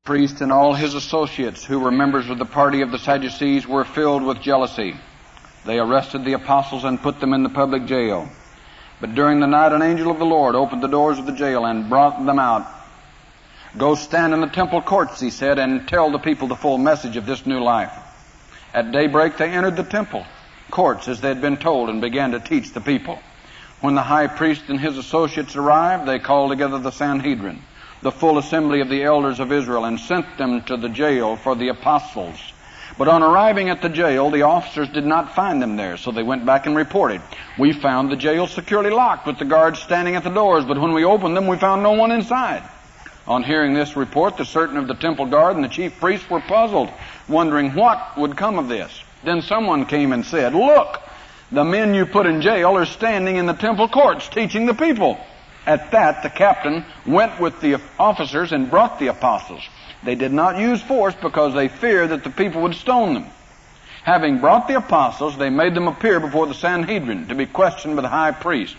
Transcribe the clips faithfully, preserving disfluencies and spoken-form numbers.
priest and all his associates, who were members of the party of the Sadducees, were filled with jealousy. They arrested the apostles and put them in the public jail. But during the night an angel of the Lord opened the doors of the jail and brought them out. "Go stand in the temple courts," he said, "and tell the people the full message of this new life." At daybreak they entered the temple courts as they had been told and began to teach the people. When the high priest and his associates arrived, they called together the Sanhedrin, the full assembly of the elders of Israel, and sent them to the jail for the apostles. But on arriving at the jail, the officers did not find them there, so they went back and reported, "We found the jail securely locked with the guards standing at the doors, but when we opened them, we found no one inside." On hearing this report, the certain of the temple guard and the chief priests were puzzled, wondering what would come of this. Then someone came and said, "Look, the men you put in jail are standing in the temple courts teaching the people." At that, the captain went with the officers and brought the apostles. They did not use force because they feared that the people would stone them. Having brought the apostles, they made them appear before the Sanhedrin to be questioned by the high priest.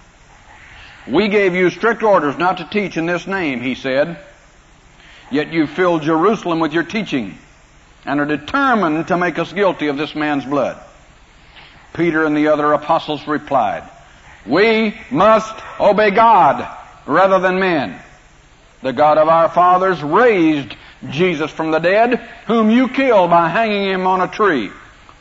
"We gave you strict orders not to teach in this name," he said, "yet you filled Jerusalem with your teaching and are determined to make us guilty of this man's blood." Peter and the other apostles replied, "We must obey God rather than men. The God of our fathers raised Jesus from the dead, whom you killed by hanging him on a tree.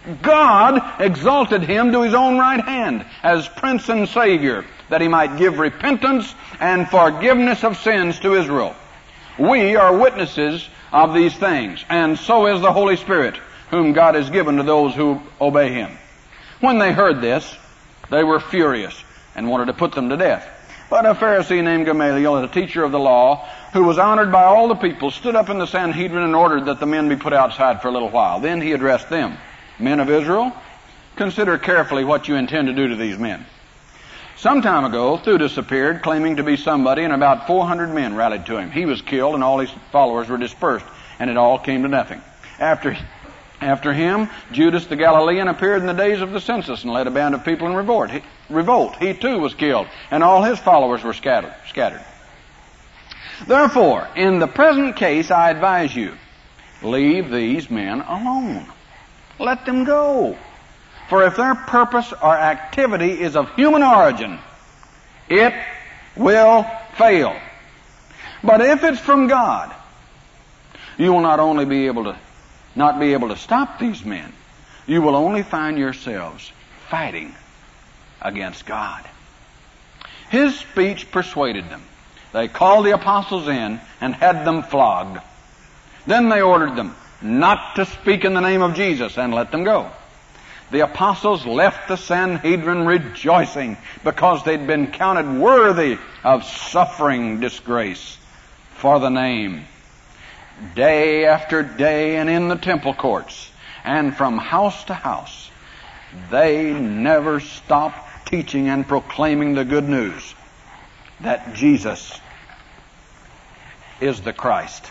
God exalted him to his own right hand as Prince and Savior, that he might give repentance and forgiveness of sins to Israel. We are witnesses of these things, and so is the Holy Spirit, whom God has given to those who obey him." When they heard this, they were furious and wanted to put them to death. But a Pharisee named Gamaliel, a teacher of the law, who was honored by all the people, stood up in the Sanhedrin and ordered that the men be put outside for a little while. Then he addressed them, "Men of Israel, consider carefully what you intend to do to these men. Some time ago, Theudas appeared, claiming to be somebody, and about four hundred men rallied to him. He was killed, and all his followers were dispersed, and it all came to nothing. After After him, Judas the Galilean appeared in the days of the census and led a band of people in revolt. He, revolt. he too was killed, and all his followers were scattered. scattered. Therefore, in the present case, I advise you, leave these men alone. Let them go. For if their purpose or activity is of human origin, it will fail. But if it's from God, you will not only be able to not be able to stop these men, you will only find yourselves fighting against God." His speech persuaded them. They called the apostles in and had them flogged. Then they ordered them not to speak in the name of Jesus and let them go. The apostles left the Sanhedrin rejoicing because they'd been counted worthy of suffering disgrace for the name. Day after day, and in the temple courts and from house to house, they never stopped teaching and proclaiming the good news that Jesus is the Christ.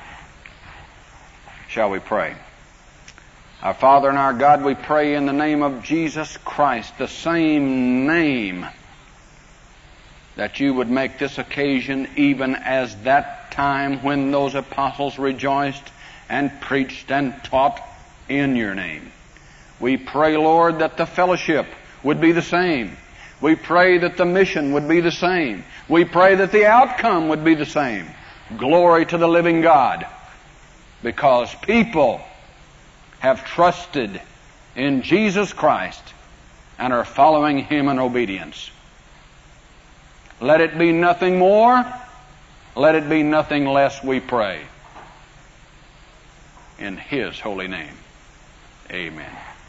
Shall we pray? Our Father and our God, we pray in the name of Jesus Christ, the same name, that you would make this occasion even as that time when those apostles rejoiced and preached and taught in your name. We pray, Lord, that the fellowship would be the same. We pray that the mission would be the same. We pray that the outcome would be the same. Glory to the living God, because people have trusted in Jesus Christ and are following him in obedience. Let it be nothing more. Let it be nothing less, we pray. In his holy name. Amen.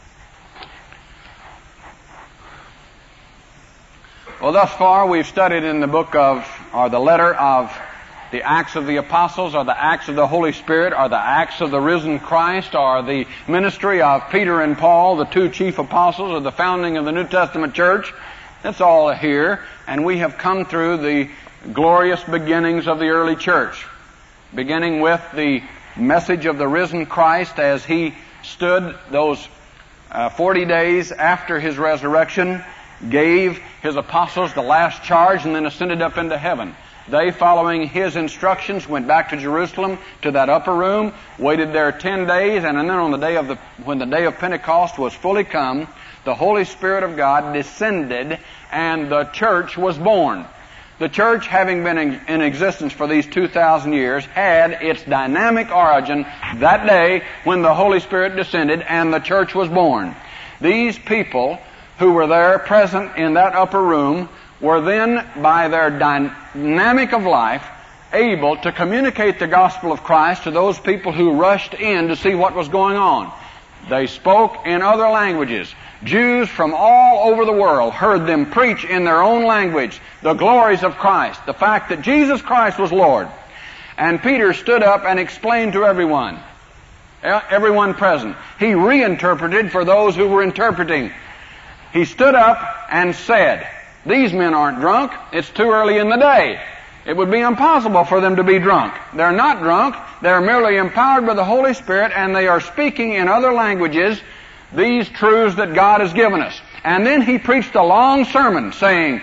Well, thus far we've studied in the book of, or the letter of the Acts of the Apostles, or the Acts of the Holy Spirit, or the Acts of the risen Christ, or the ministry of Peter and Paul, the two chief apostles, or the founding of the New Testament church. That's all here, and we have come through the glorious beginnings of the early church, beginning with the message of the risen Christ as he stood those uh, forty days after his resurrection, gave his apostles the last charge, and then ascended up into heaven. They, following his instructions, went back to Jerusalem to that upper room, waited there ten days, and then on the day of the, when the day of Pentecost was fully come, the Holy Spirit of God descended and the church was born. The church, having been in, in existence for these two thousand years, had its dynamic origin that day when the Holy Spirit descended and the church was born. These people who were there present in that upper room were then, by their dynamic of life, able to communicate the gospel of Christ to those people who rushed in to see what was going on. They spoke in other languages. Jews from all over the world heard them preach in their own language the glories of Christ, the fact that Jesus Christ was Lord. And Peter stood up and explained to everyone, everyone present. He reinterpreted for those who were interpreting. He stood up and said, "These men aren't drunk. It's too early in the day. It would be impossible for them to be drunk. They're not drunk. They're merely empowered by the Holy Spirit, and they are speaking in other languages these truths that God has given us." And then he preached a long sermon saying,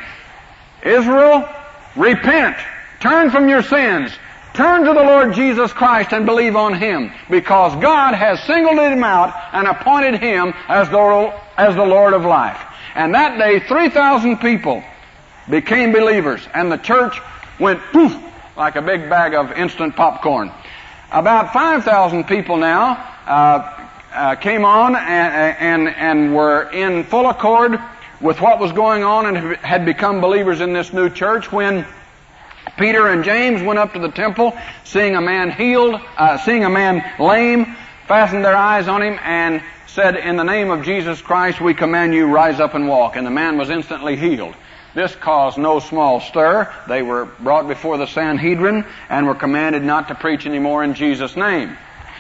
"Israel, repent. Turn from your sins. Turn to the Lord Jesus Christ and believe on Him, because God has singled Him out and appointed Him as the, as the Lord of life." And that day, three thousand people became believers, and the church went poof, like a big bag of instant popcorn. About five thousand people now uh, uh, came on and, and, and were in full accord with what was going on and had become believers in this new church when Peter and James went up to the temple, seeing a man healed, uh, seeing a man lame, fastened their eyes on him and said, "In the name of Jesus Christ, we command you, rise up and walk." And the man was instantly healed. This caused no small stir. They were brought before the Sanhedrin and were commanded not to preach anymore in Jesus' name.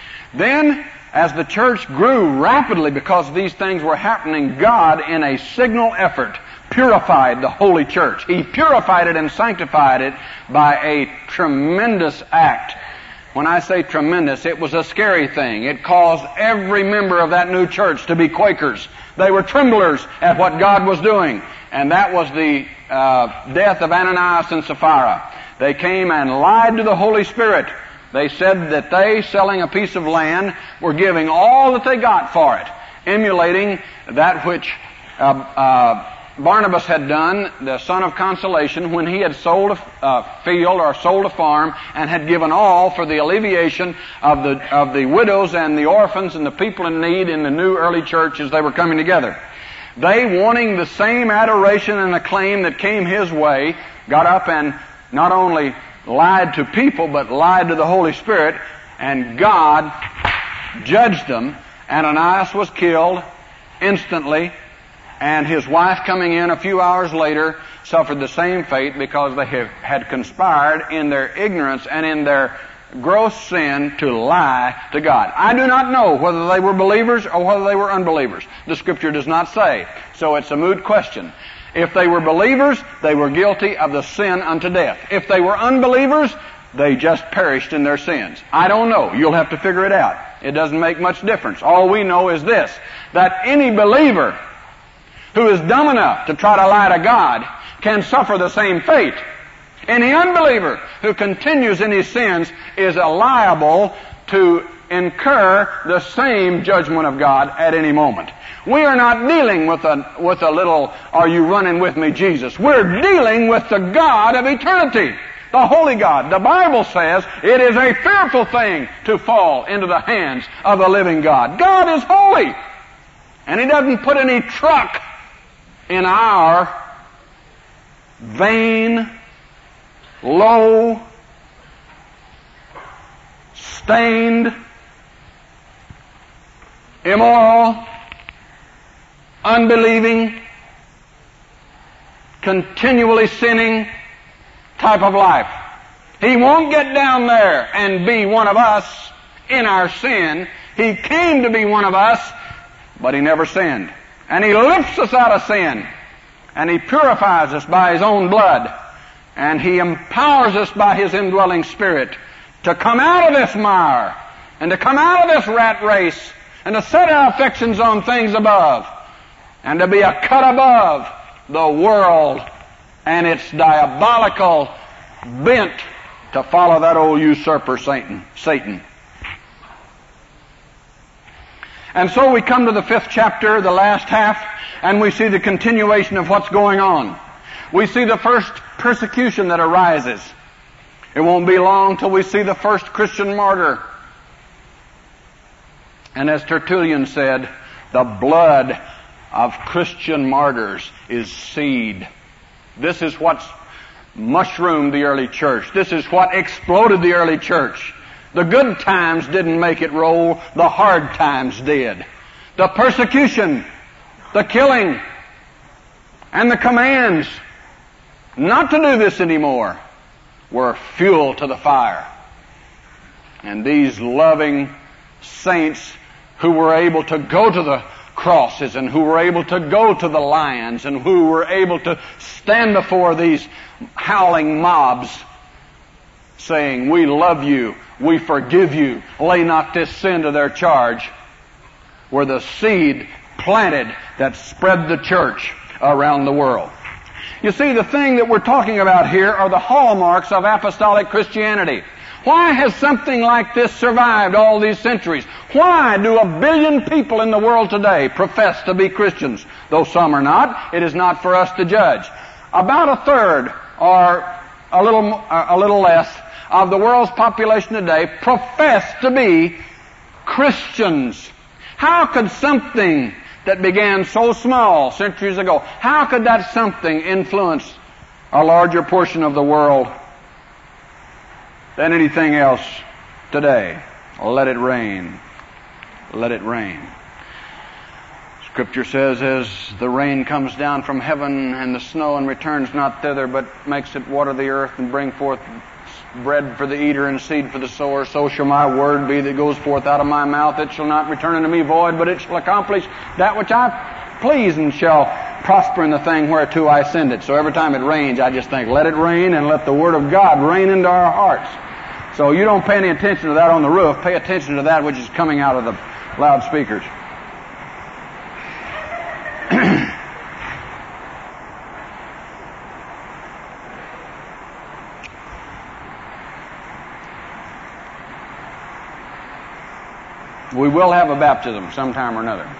Then, as the church grew rapidly because these things were happening, God, in a signal effort, purified the holy church. He purified it and sanctified it by a tremendous act. When I say tremendous, it was a scary thing. It caused every member of that new church to be Quakers. They were tremblers at what God was doing. And that was the uh, death of Ananias and Sapphira. They came and lied to the Holy Spirit. They said that they, selling a piece of land, were giving all that they got for it, emulating that which uh, uh, Barnabas had done, the son of consolation, when he had sold a uh, field or sold a farm and had given all for the alleviation of the of the widows and the orphans and the people in need in the new early church as they were coming together. They, wanting the same adoration and acclaim that came his way, got up and not only lied to people, but lied to the Holy Spirit, and God judged them. Ananias was killed instantly, and his wife, coming in a few hours later, suffered the same fate because they have, had conspired in their ignorance and in their gross sin to lie to God. I do not know whether they were believers or whether they were unbelievers. The Scripture does not say. So it's a moot question. If they were believers, they were guilty of the sin unto death. If they were unbelievers, they just perished in their sins. I don't know. You'll have to figure it out. It doesn't make much difference. All we know is this, that any believer who is dumb enough to try to lie to God can suffer the same fate. Any unbeliever who continues in his sins is liable to incur the same judgment of God at any moment. We are not dealing with a, with a little, "Are you running with me, Jesus?" We're dealing with the God of eternity, the holy God. The Bible says it is a fearful thing to fall into the hands of a living God. God is holy, and He doesn't put any truck in our vain, low, stained, immoral, unbelieving, continually sinning type of life. He won't get down there and be one of us in our sin. He came to be one of us, but He never sinned. And He lifts us out of sin, and He purifies us by His own blood, and He empowers us by His indwelling Spirit to come out of this mire and to come out of this rat race and to set our affections on things above and to be a cut above the world and its diabolical bent to follow that old usurper Satan. Satan. And so we come to the fifth chapter, the last half, and we see the continuation of what's going on. We see the first persecution that arises. It won't be long till we see the first Christian martyr. And as Tertullian said, the blood of Christian martyrs is seed. This is what's mushroomed the early church. This is what exploded the early church. The good times didn't make it roll, the hard times did. The persecution, the killing, and the commands not to do this anymore were fuel to the fire. And these loving saints who were able to go to the crosses and who were able to go to the lions and who were able to stand before these howling mobs saying, "We love you, we forgive you, lay not this sin to their charge," were the seed planted that spread the church around the world. You see, the thing that we're talking about here are the hallmarks of apostolic Christianity. Why has something like this survived all these centuries? Why do a billion people in the world today profess to be Christians? Though some are not, it is not for us to judge. About a third, or a little, a little less, of the world's population today profess to be Christians. How could something that began so small centuries ago, how could that something influence a larger portion of the world than anything else today? Let it rain. Let it rain. Scripture says, as the rain comes down from heaven and the snow and returns not thither, but makes it water the earth and bring forth bread for the eater and seed for the sower, so shall my word be that goes forth out of my mouth. It shall not return unto me void, but it shall accomplish that which I please, and shall prosper in the thing whereto I send it. So every time it rains, I just think, let it rain, and let the word of God rain into our hearts. So you don't pay any attention to that on the roof. Pay attention to that which is coming out of the loudspeakers. We will have a baptism sometime or another.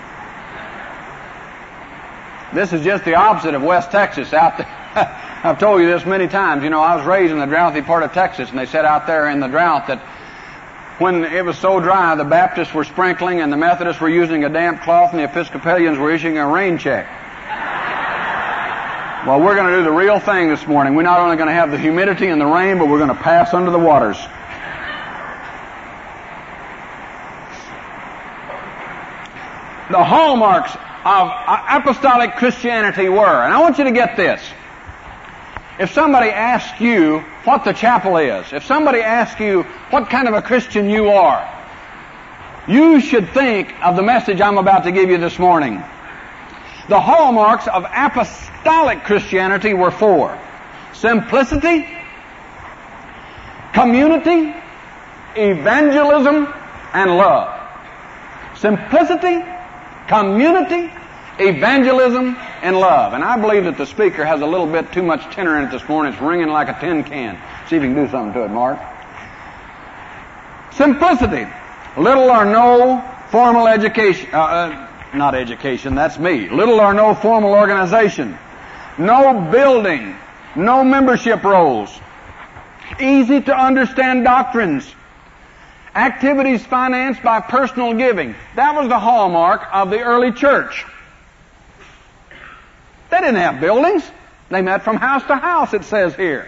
This is just the opposite of West Texas out there. I've told you this many times. You know, I was raised in the drouthy part of Texas, and they said out there in the drought that when it was so dry, the Baptists were sprinkling and the Methodists were using a damp cloth and the Episcopalians were issuing a rain check. Well, we're going to do the real thing this morning. We're not only going to have the humidity and the rain, but we're going to pass under the waters. The hallmarks of apostolic Christianity were, and I want you to get this. If somebody asks you what the chapel is, if somebody asks you what kind of a Christian you are, you should think of the message I'm about to give you this morning. The hallmarks of apostolic Christianity were four: simplicity, community, evangelism, and love. Simplicity, community, evangelism, and love. And I believe that the speaker has a little bit too much tenor in it this morning. It's ringing like a tin can. See if you can do something to it, Mark. Simplicity. Little or no formal education. Uh, uh, not education, that's me. Little or no formal organization. No building. No membership rolls. Easy to understand doctrines. Activities financed by personal giving. That was the hallmark of the early church. They didn't have buildings. They met from house to house, it says here.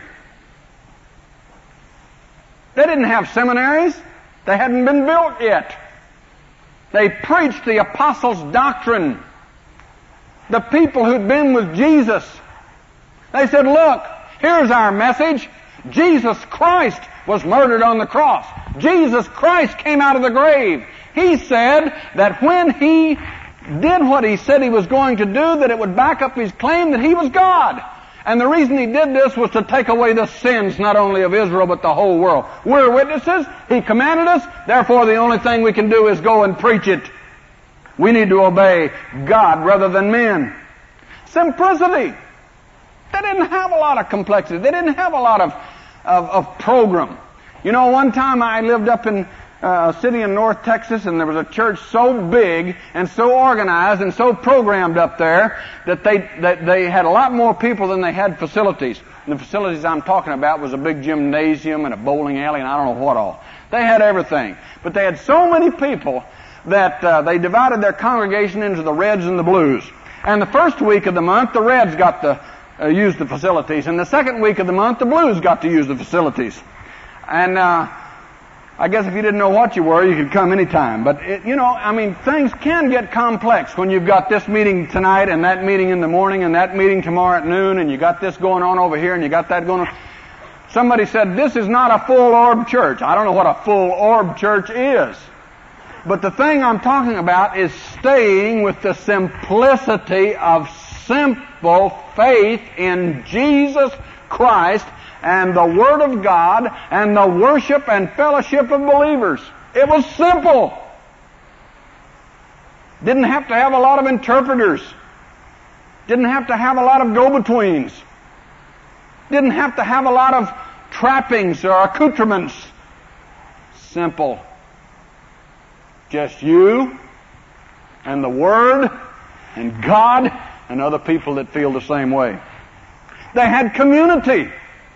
They didn't have seminaries. They hadn't been built yet. They preached the apostles' doctrine. The people who'd been with Jesus. They said, look, here's our message. Jesus Christ was murdered on the cross. Jesus Christ came out of the grave. He said that when He did what He said He was going to do, that it would back up His claim that He was God. And the reason He did this was to take away the sins not only of Israel but the whole world. We're witnesses. He commanded us. Therefore, the only thing we can do is go and preach it. We need to obey God rather than men. Simplicity. They didn't have a lot of complexity. They didn't have a lot of of, of program. You know, one time I lived up in uh, a city in North Texas, and there was a church so big and so organized and so programmed up there that they that they had a lot more people than they had facilities. And the facilities I'm talking about was a big gymnasium and a bowling alley and I don't know what all. They had everything. But they had so many people that uh, they divided their congregation into the Reds and the Blues. And the first week of the month, the Reds got to uh, use the facilities. And the second week of the month, the Blues got to use the facilities. And uh, I guess if you didn't know what you were, you could come anytime. But, it, you know, I mean, things can get complex when you've got this meeting tonight and that meeting in the morning and that meeting tomorrow at noon and you got this going on over here and you got that going on. Somebody said, this is not a full orb church. I don't know what a full orb church is. But the thing I'm talking about is staying with the simplicity of simple faith in Jesus Christ and the Word of God and the worship and fellowship of believers. It was simple. Didn't have to have a lot of interpreters. Didn't have to have a lot of go-betweens. Didn't have to have a lot of trappings or accoutrements. Simple. Just you and the Word and God and other people that feel the same way. They had community.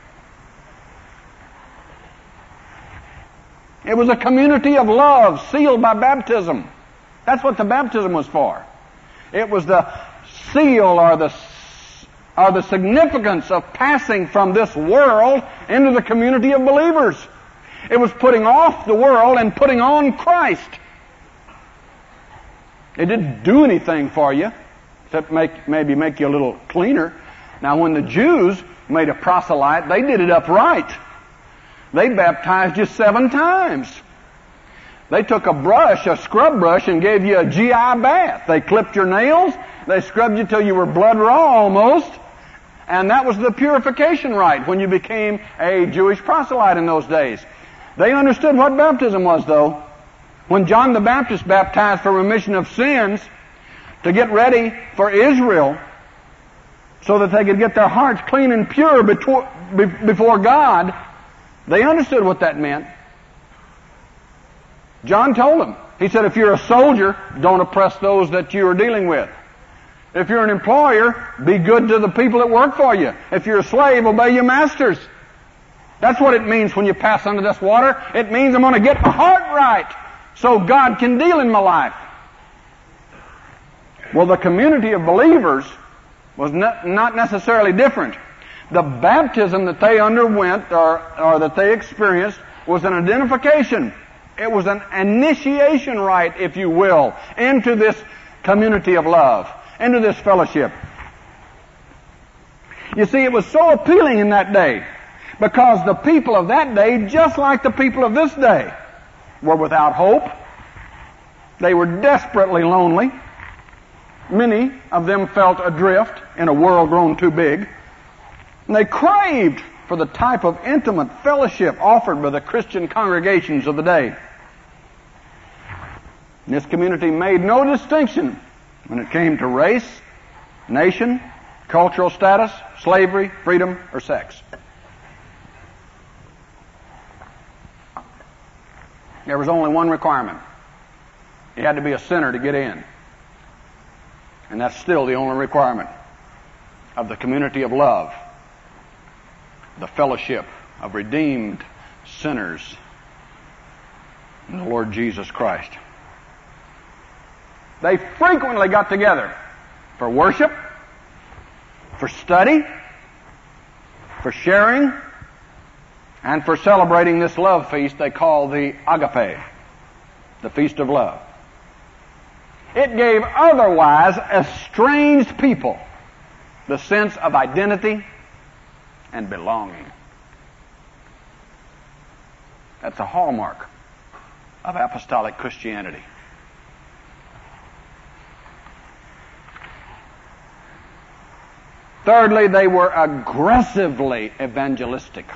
It was a community of love sealed by baptism. That's what the baptism was for. It was the seal or the or the significance of passing from this world into the community of believers. It was putting off the world and putting on Christ. It didn't do anything for you, except make, maybe make you a little cleaner. Now, when the Jews made a proselyte, they did it upright. They baptized you seven times. They took a brush, a scrub brush, and gave you a G I bath. They clipped your nails. They scrubbed you till you were blood raw almost. And that was the purification rite when you became a Jewish proselyte in those days. They understood what baptism was, though. When John the Baptist baptized for remission of sins to get ready for Israel so that they could get their hearts clean and pure before God, they understood what that meant. John told them. He said, if you're a soldier, don't oppress those that you are dealing with. If you're an employer, be good to the people that work for you. If you're a slave, obey your masters. That's what it means when you pass under this water. It means I'm going to get my heart right so God can deal in my life. Well, the community of believers was not, not necessarily different. The baptism that they underwent or, or that they experienced was an identification. It was an initiation rite, if you will, into this community of love, into this fellowship. You see, it was so appealing in that day because the people of that day, just like the people of this day, were without hope. They were desperately lonely. Many of them felt adrift in a world grown too big. And they craved for the type of intimate fellowship offered by the Christian congregations of the day. And this community made no distinction when it came to race, nation, cultural status, slavery, freedom, or sex. There was only one requirement. You had to be a sinner to get in. And that's still the only requirement of the community of love, the fellowship of redeemed sinners in the Lord Jesus Christ. They frequently got together for worship, for study, for sharing, and for celebrating this love feast they call the agape, the feast of love. It gave otherwise estranged people the sense of identity and belonging. That's a hallmark of apostolic Christianity. Thirdly, they were aggressively evangelistic.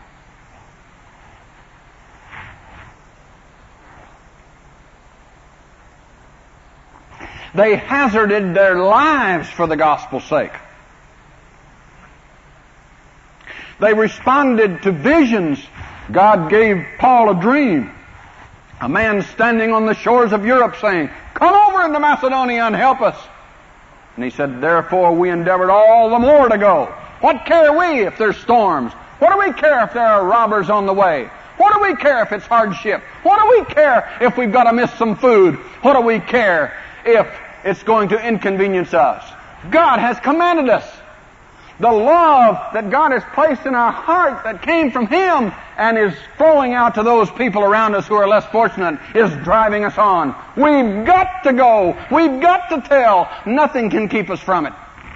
They hazarded their lives for the gospel's sake. They responded to visions. God gave Paul a dream. A man standing on the shores of Europe saying, "Come over into Macedonia and help us." And he said, "Therefore we endeavored all the more to go. What care we if there's storms? What do we care if there are robbers on the way? What do we care if it's hardship? What do we care if we've got to miss some food? What do we care if it's going to inconvenience us?" God has commanded us. The love that God has placed in our heart that came from Him and is flowing out to those people around us who are less fortunate is driving us on. We've got to go. We've got to tell. Nothing can keep us from it.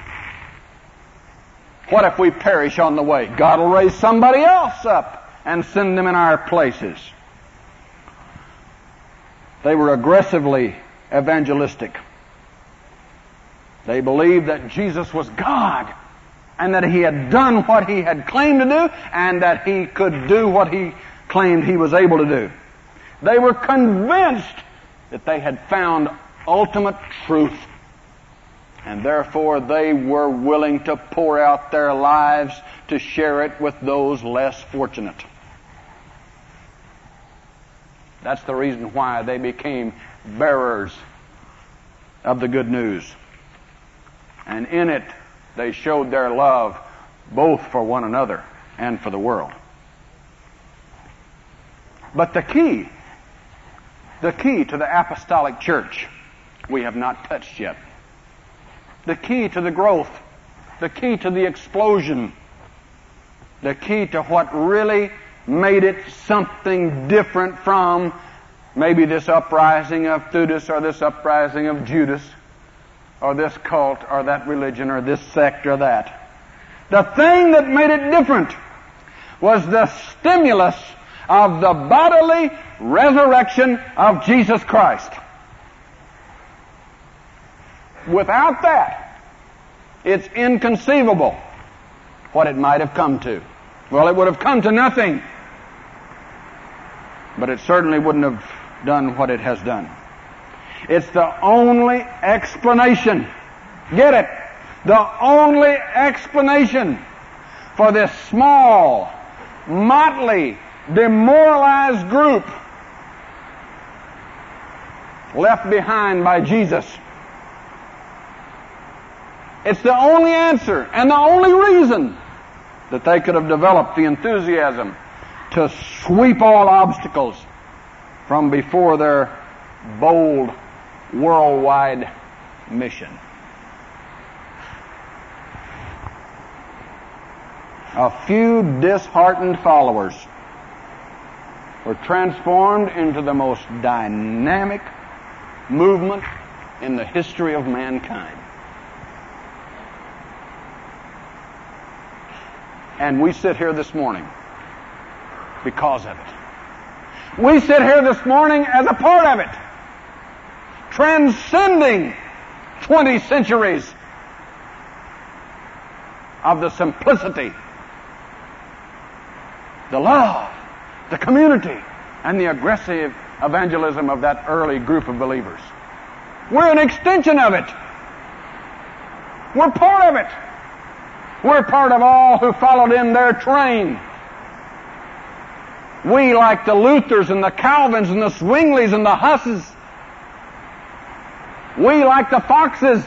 What if we perish on the way? God will raise somebody else up and send them in our places. They were aggressively evangelistic. They believed that Jesus was God and that He had done what He had claimed to do and that He could do what He claimed He was able to do. They were convinced that they had found ultimate truth, and therefore they were willing to pour out their lives to share it with those less fortunate. That's the reason why they became bearers of the good news. And in it, they showed their love both for one another and for the world. But the key, the key to the apostolic church, we have not touched yet. The key to the growth, the key to the explosion, the key to what really made it something different from maybe this uprising of Theudas or this uprising of Judas or this cult or that religion or this sect or that. The thing that made it different was the stimulus of the bodily resurrection of Jesus Christ. Without that, it's inconceivable what it might have come to. Well, it would have come to nothing, but it certainly wouldn't have done what it has done. It's the only explanation. Get it? The only explanation for this small, motley, demoralized group left behind by Jesus. It's the only answer and the only reason that they could have developed the enthusiasm to sweep all obstacles from before their bold worldwide mission. A few disheartened followers were transformed into the most dynamic movement in the history of mankind. And we sit here this morning because of it. We sit here this morning as a part of it, transcending twenty centuries of the simplicity, the love, the community, and the aggressive evangelism of that early group of believers. We're an extension of it. We're part of it. We're part of all who followed in their train. We, like the Luthers and the Calvins and the Zwinglies and the Husses, we, like the Foxes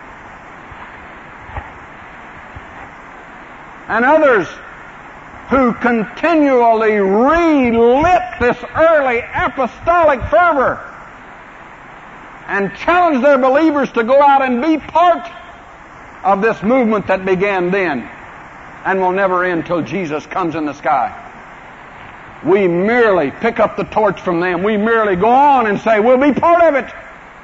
and others who continually relit this early apostolic fervor and challenged their believers to go out and be part of this movement that began then and will never end till Jesus comes in the sky. We merely pick up the torch from them. We merely go on and say, we'll be part of it.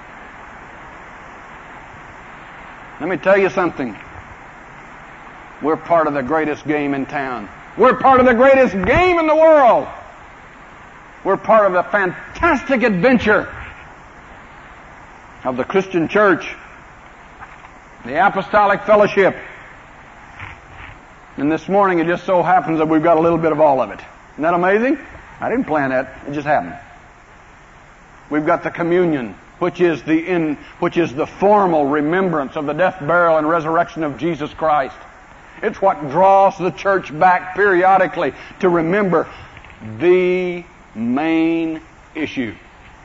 Let me tell you something. We're part of the greatest game in town. We're part of the greatest game in the world. We're part of the fantastic adventure of the Christian church, the apostolic fellowship. And this morning it just so happens that we've got a little bit of all of it. Isn't that amazing? I didn't plan that. It just happened. We've got the communion, which is the in, which is the formal remembrance of the death, burial, and resurrection of Jesus Christ. It's what draws the church back periodically to remember the main issue.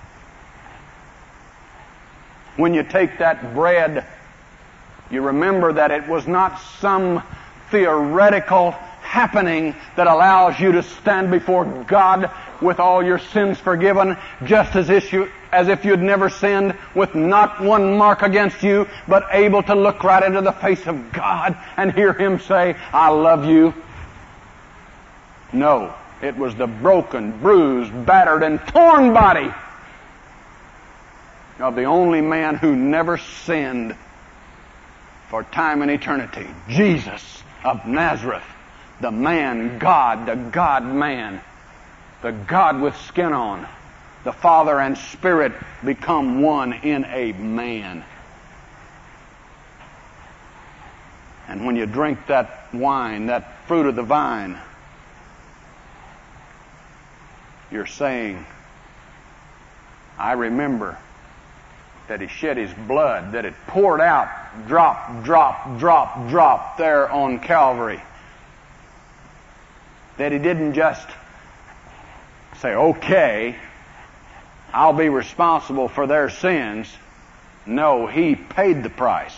When you take that bread, you remember that it was not some theoretical happening that allows you to stand before God with all your sins forgiven, just as if you, as if you'd never sinned, with not one mark against you, but able to look right into the face of God and hear Him say, I love you. No, it was the broken, bruised, battered, and torn body of the only man who never sinned for time and eternity, Jesus of Nazareth, the man God, the God-man, the God with skin on, the Father and Spirit become one in a man. And when you drink that wine, that fruit of the vine, you're saying, I remember that He shed His blood, that it poured out, drop, drop, drop, drop there on Calvary. That He didn't just say, okay, I'll be responsible for their sins. No, He paid the price.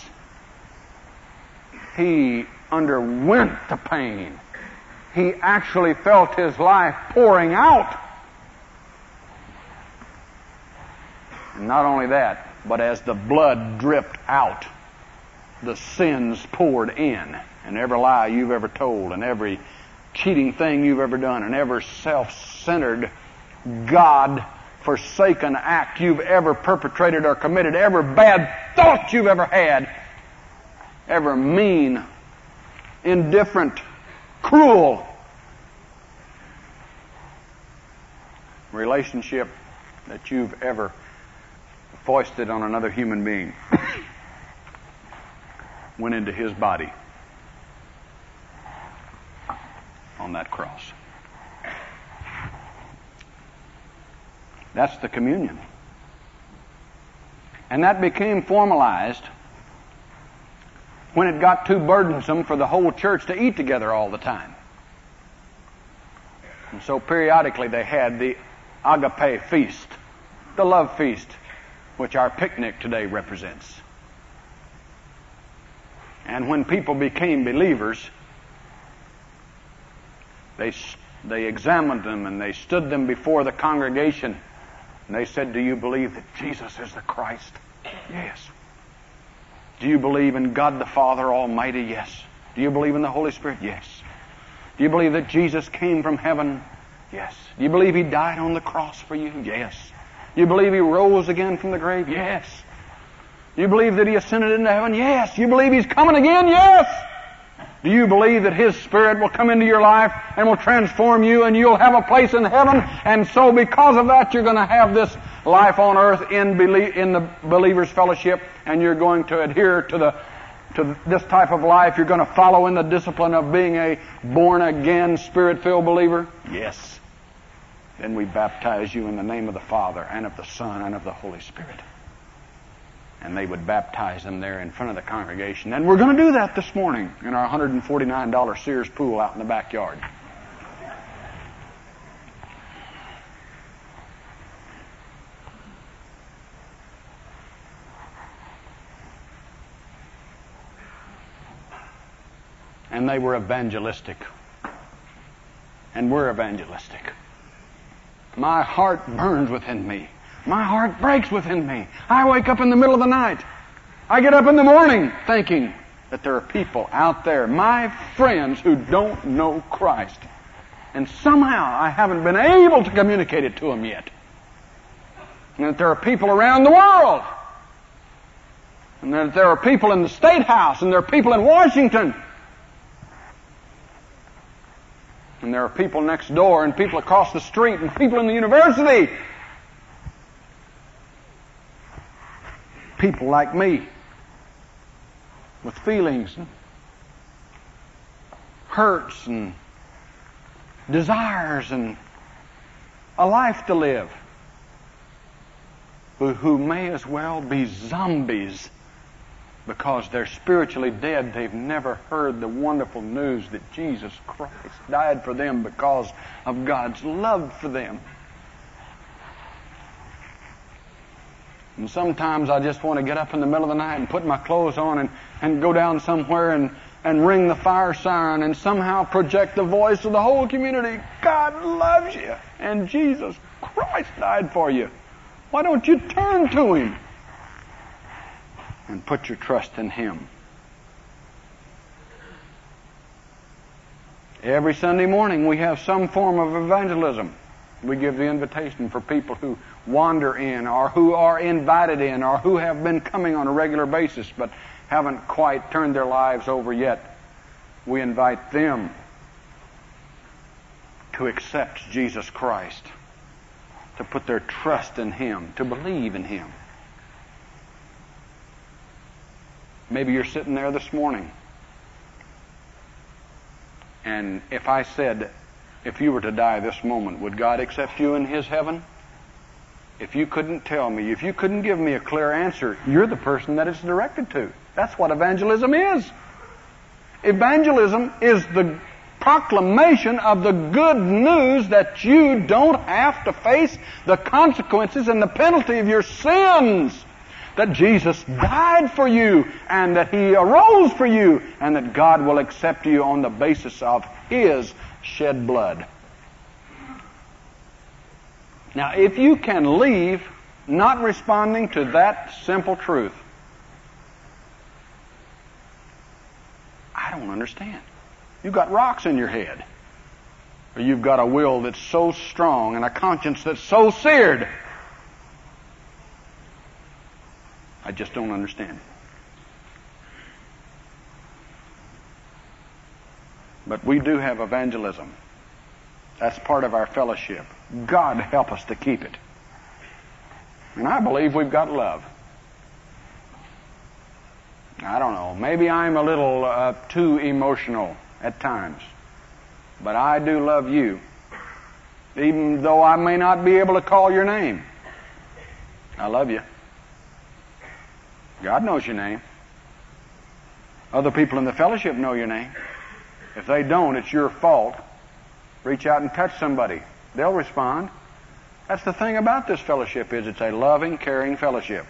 He underwent the pain. He actually felt His life pouring out. And not only that, but as the blood dripped out, the sins poured in. And every lie you've ever told, and every cheating thing you've ever done, and every self-centered, God-forsaken act you've ever perpetrated or committed, every bad thought you've ever had, every mean, indifferent, cruel relationship that you've ever foisted on another human being went into His body on that cross. That's the communion. And that became formalized when it got too burdensome for the whole church to eat together all the time. And so periodically they had the agape feast, the love feast, which our picnic today represents. And when people became believers, they they examined them and they stood them before the congregation and they said, do you believe that Jesus is the Christ? Yes. Do you believe in God the Father Almighty? Yes. Do you believe in the Holy Spirit? Yes. Do you believe that Jesus came from heaven? Yes. Do you believe He died on the cross for you? Yes. Do you believe He rose again from the grave? Yes. Do you believe that He ascended into heaven? Yes. Do you believe He's coming again? Yes. Do you believe that His Spirit will come into your life and will transform you and you'll have a place in heaven? And so because of that, you're going to have this life on earth in, belie- in the believer's fellowship, and you're going to adhere to the to this type of life. You're going to follow in the discipline of being a born-again, Spirit-filled believer? Yes. Then we baptize you in the name of the Father and of the Son and of the Holy Spirit. And they would baptize them there in front of the congregation. And we're going to do that this morning in our one hundred forty-nine dollars Sears pool out in the backyard. And they were evangelistic. And we're evangelistic. My heart burns within me. My heart breaks within me. I wake up in the middle of the night. I get up in the morning thinking that there are people out there, my friends, who don't know Christ. And somehow I haven't been able to communicate it to them yet. And that there are people around the world. And that there are people in the State House, and there are people in Washington. And there are people next door, and people across the street, and people in the university. People like me, with feelings and hurts and desires and a life to live, who, who may as well be zombies because they're spiritually dead. They've never heard the wonderful news that Jesus Christ died for them because of God's love for them. And sometimes I just want to get up in the middle of the night and put my clothes on and, and go down somewhere and, and ring the fire siren and somehow project the voice of the whole community. God loves you, and Jesus Christ died for you. Why don't you turn to Him and put your trust in Him? Every Sunday morning we have some form of evangelism. We give the invitation for people who wander in, or who are invited in, or who have been coming on a regular basis but haven't quite turned their lives over yet. We invite them to accept Jesus Christ, to put their trust in Him, to believe in Him. Maybe you're sitting there this morning, and if I said, if you were to die this moment, would God accept you in His heaven? If you couldn't tell me, if you couldn't give me a clear answer, you're the person that it's directed to. That's what evangelism is. Evangelism is the proclamation of the good news that you don't have to face the consequences and the penalty of your sins. That Jesus died for you, and that He arose for you, and that God will accept you on the basis of His shed blood. Now, if you can leave not responding to that simple truth, I don't understand. You've got rocks in your head. Or you've got a will that's so strong and a conscience that's so seared. I just don't understand it. But we do have evangelism. That's part of our fellowship. God help us to keep it. And I believe we've got love. I don't know. Maybe I'm a little uh, too emotional at times. But I do love you. Even though I may not be able to call your name. I love you. God knows your name. Other people in the fellowship know your name. If they don't, it's your fault. Reach out and touch somebody. They'll respond. That's the thing about this fellowship, is it's a loving, caring fellowship.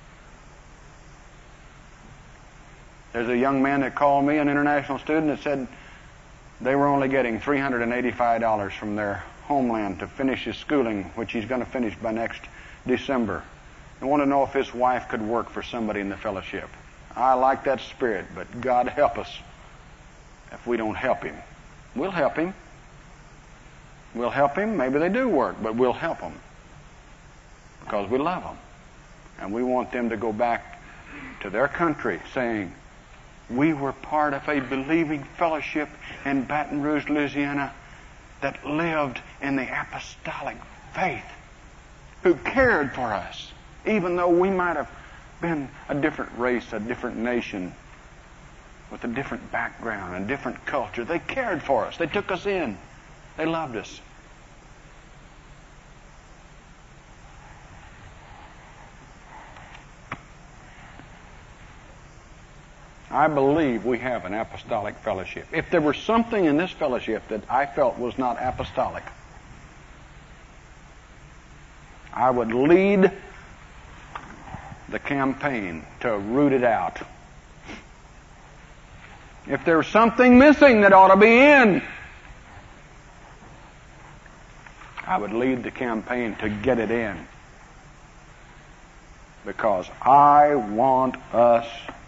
There's a young man that called me, an international student, that said they were only getting three hundred eighty-five dollars from their homeland to finish his schooling, which he's going to finish by next December. I want to know if his wife could work for somebody in the fellowship. I like that spirit, but God help us if we don't help him. We'll help him. We'll help him. Maybe they do work, but we'll help them because we love them. And we want them to go back to their country saying, we were part of a believing fellowship in Baton Rouge, Louisiana that lived in the apostolic faith, who cared for us, even though we might have been a different race, a different nation, with a different background, a different culture. They cared for us. They took us in. They loved us. I believe we have an apostolic fellowship. If there were something in this fellowship that I felt was not apostolic, I would lead the campaign to root it out. If there's something missing that ought to be in, I would lead the campaign to get it in. Because I want us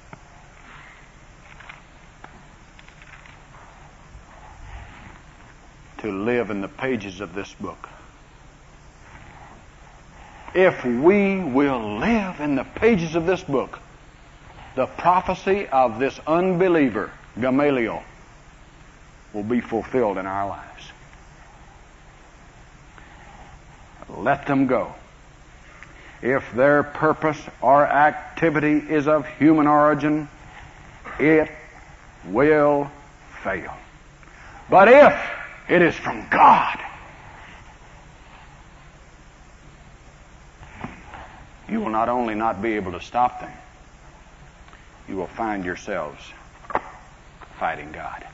to live in the pages of this book. If we will live in the pages of this book, the prophecy of this unbeliever, Gamaliel, will be fulfilled in our lives. Let them go. If their purpose or activity is of human origin, it will fail. But if it is from God, you will not only not be able to stop them, you will find yourselves fighting God.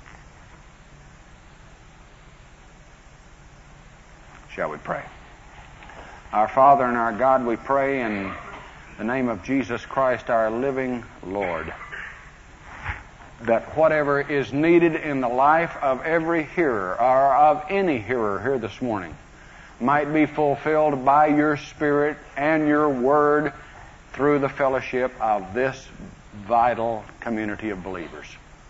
Shall we pray? Our Father and our God, we pray in the name of Jesus Christ, our living Lord, that whatever is needed in the life of every hearer, or of any hearer here this morning, might be fulfilled by your Spirit and your Word through the fellowship of this vital community of believers.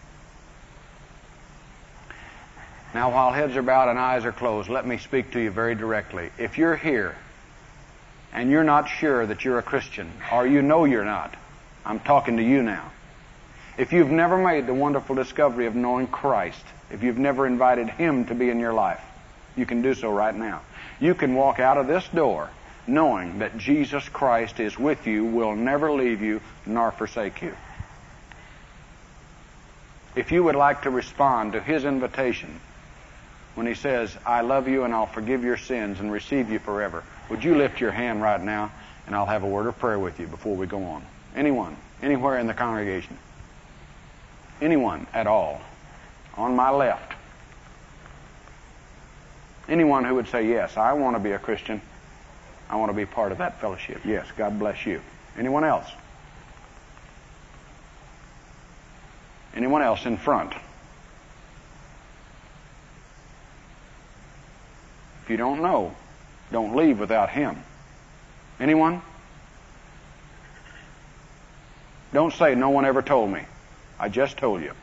Now, while heads are bowed and eyes are closed, let me speak to you very directly. If you're here and you're not sure that you're a Christian, or you know you're not, I'm talking to you now. If you've never made the wonderful discovery of knowing Christ, if you've never invited Him to be in your life, you can do so right now. You can walk out of this door knowing that Jesus Christ is with you, will never leave you, nor forsake you. If you would like to respond to His invitation when He says, I love you and I'll forgive your sins and receive you forever, would you lift your hand right now, and I'll have a word of prayer with you before we go on. Anyone, anywhere in the congregation. Anyone at all. On my left. Anyone who would say, yes, I want to be a Christian. I want to be part of that fellowship. Yes, God bless you. Anyone else? Anyone else in front? If you don't know, don't leave without Him. Anyone? Don't say, no one ever told me. I just told you.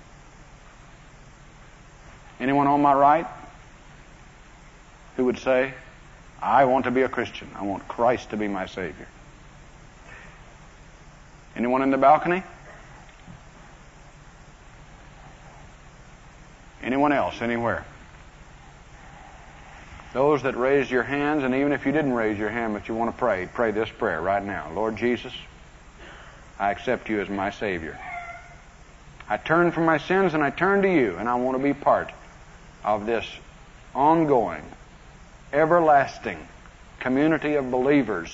Anyone on my right who would say, I want to be a Christian. I want Christ to be my Savior. Anyone in the balcony? Anyone else, anywhere? Those that raised your hands, and even if you didn't raise your hand but you want to pray, pray this prayer right now. Lord Jesus, I accept you as my Savior. I turn from my sins and I turn to you, and I want to be part of this ongoing, everlasting community of believers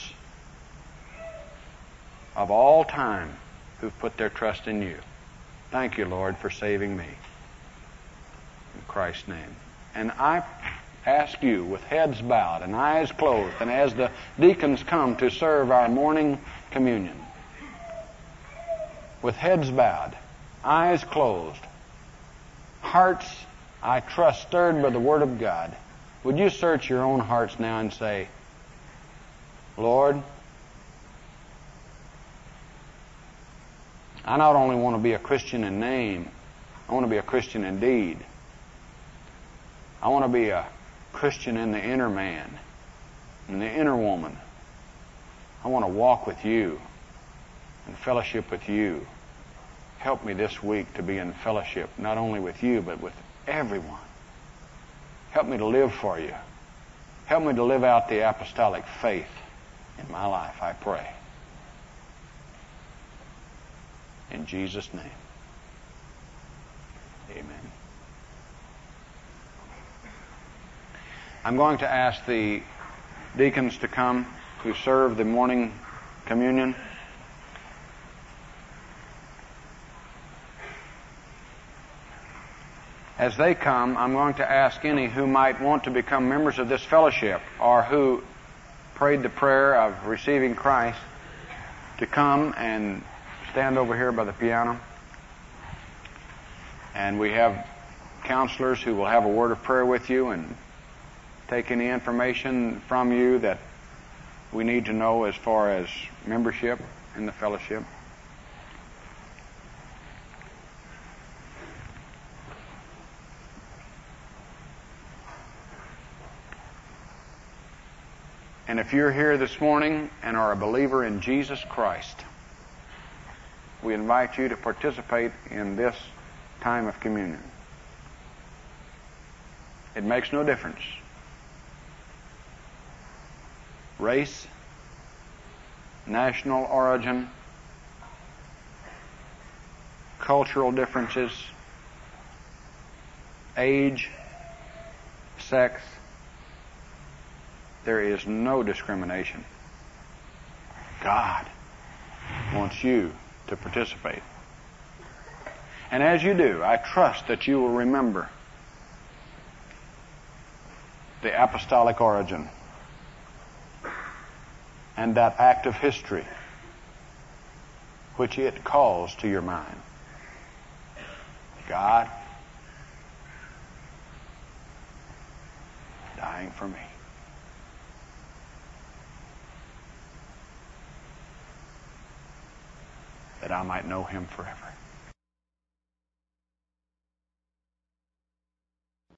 of all time who've put their trust in you. Thank you, Lord, for saving me. In Christ's name. And I ask you, with heads bowed and eyes closed, and as the deacons come to serve our morning communion, with heads bowed, eyes closed, hearts, I trust, stirred by the Word of God, would you search your own hearts now and say, Lord, I not only want to be a Christian in name, I want to be a Christian in deed. I want to be a Christian in the inner man, in the inner woman. I want to walk with you and fellowship with you. Help me this week to be in fellowship, not only with you, but with everyone. Help me to live for you. Help me to live out the apostolic faith in my life, I pray. In Jesus' name. Amen. I'm going to ask the deacons to come to serve the morning communion. As they come, I'm going to ask any who might want to become members of this fellowship or who prayed the prayer of receiving Christ to come and stand over here by the piano. And we have counselors who will have a word of prayer with you and take any information from you that we need to know as far as membership in the fellowship. And if you're here this morning and are a believer in Jesus Christ, we invite you to participate in this time of communion. It makes no difference. Race, national origin, cultural differences, age, sex. There is no discrimination. God wants you to participate. And as you do, I trust that you will remember the apostolic origin and that act of history which it calls to your mind. God dying for me. That I might know Him forever.